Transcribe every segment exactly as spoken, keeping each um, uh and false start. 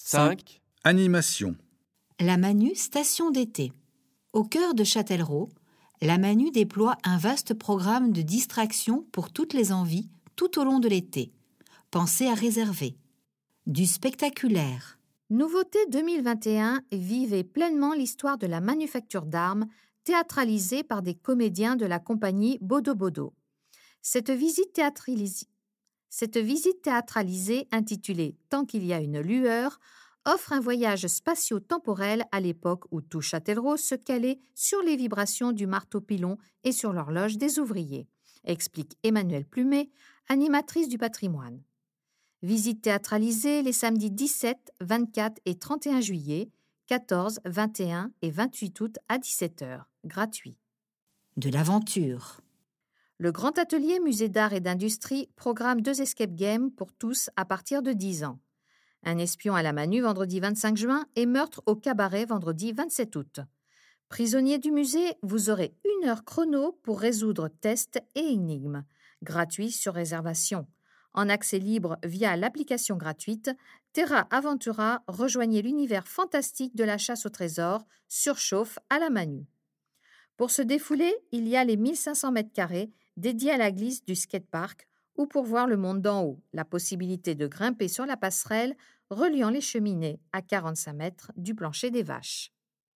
cinq. Animation. La Manu Station d'été. Au cœur de Châtellerault, la Manu déploie un vaste programme de distraction pour toutes les envies tout au long de l'été. Pensez à réserver. Du spectaculaire. Nouveauté deux mille vingt et un, vivez pleinement l'histoire de la manufacture d'armes théâtralisée par des comédiens de la compagnie Bodo Bodo. Cette visite théâtralisée, cette visite théâtralisée intitulée « Tant qu'il y a une lueur » offre un voyage spatio-temporel à l'époque où tout Châtellerault se calait sur les vibrations du marteau-pilon et sur l'horloge des ouvriers, explique Emmanuelle Plumet, animatrice du patrimoine. Visite théâtralisée les samedis dix-sept, vingt-quatre et trente et un juillet, quatorze, vingt et un et vingt-huit août à dix-sept heures, gratuit. De l'aventure. Le Grand Atelier Musée d'Art et d'Industrie programme deux escape games pour tous à partir de dix ans. Un espion à la Manu vendredi vingt-cinq juin et meurtre au cabaret vendredi vingt-sept août. Prisonnier du musée, vous aurez une heure chrono pour résoudre tests et énigmes. Gratuit sur réservation. En accès libre via l'application gratuite, Terra Aventura rejoignez l'univers fantastique de la chasse au trésor, surchauffe à la Manu. Pour se défouler, il y a les mille cinq cents mètres carrés dédiés à la glisse du skatepark ou pour voir le monde d'en haut, la possibilité de grimper sur la passerelle reliant les cheminées à quarante-cinq mètres du plancher des vaches.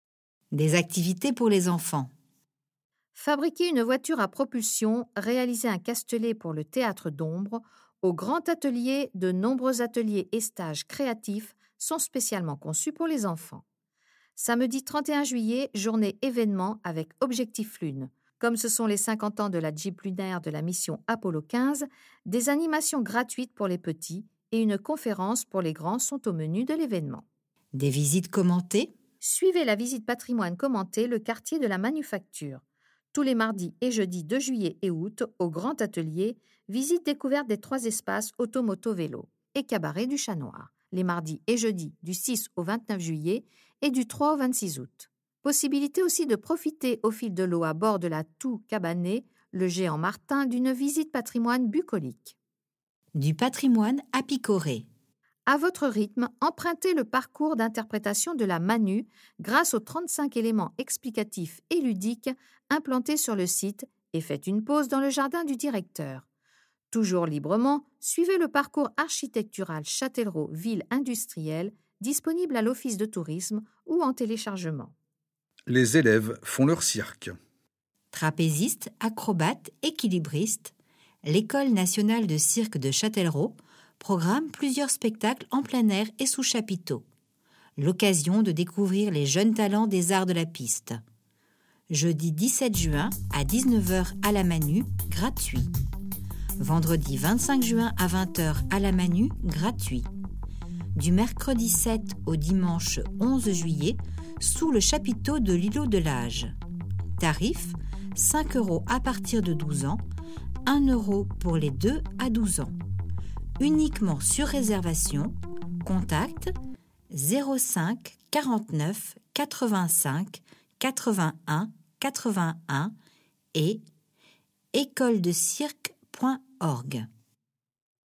Des activités pour les enfants. Fabriquer une voiture à propulsion, réaliser un castelet pour le théâtre d'ombre, au Grand Atelier, de nombreux ateliers et stages créatifs sont spécialement conçus pour les enfants. Samedi trente et un juillet, journée événement avec Objectif Lune. Comme ce sont les cinquante ans de la Jeep lunaire de la mission Apollo quinze, des animations gratuites pour les petits et une conférence pour les grands sont au menu de l'événement. Des visites commentées. Suivez la visite patrimoine commentée le quartier de la Manufacture. Tous les mardis et jeudis de juillet et août, au Grand Atelier, visite découverte des trois espaces automoto-vélo et cabaret du Chat Noir. Les mardis et jeudis du six au vingt-neuf juillet et du trois au vingt-six août. Possibilité aussi de profiter au fil de l'eau à bord de la Toux Cabanet, le géant Martin, d'une visite patrimoine bucolique. Du patrimoine à picorer. À votre rythme, empruntez le parcours d'interprétation de la Manu grâce aux trente-cinq éléments explicatifs et ludiques implantés sur le site et faites une pause dans le jardin du directeur. Toujours librement, suivez le parcours architectural Châtellerault Ville Industrielle disponible à l'Office de tourisme ou en téléchargement. Les élèves font leur cirque. Trapézistes, acrobates, équilibristes, l'École nationale de cirque de Châtellerault programme plusieurs spectacles en plein air et sous chapiteau. L'occasion de découvrir les jeunes talents des arts de la piste. Jeudi dix-sept juin à dix-neuf heures à la Manu, gratuit. Vendredi vingt-cinq juin à vingt heures à la Manu, gratuit. Du mercredi sept au dimanche onze juillet, sous le chapiteau de l'îlot de l'Âge. Tarif, cinq euros à partir de douze ans, un euro pour les deux à douze ans. Uniquement sur réservation, contact zéro cinq quarante-neuf quatre-vingt-cinq quatre-vingt-un quatre-vingt-un et école de cirque point org.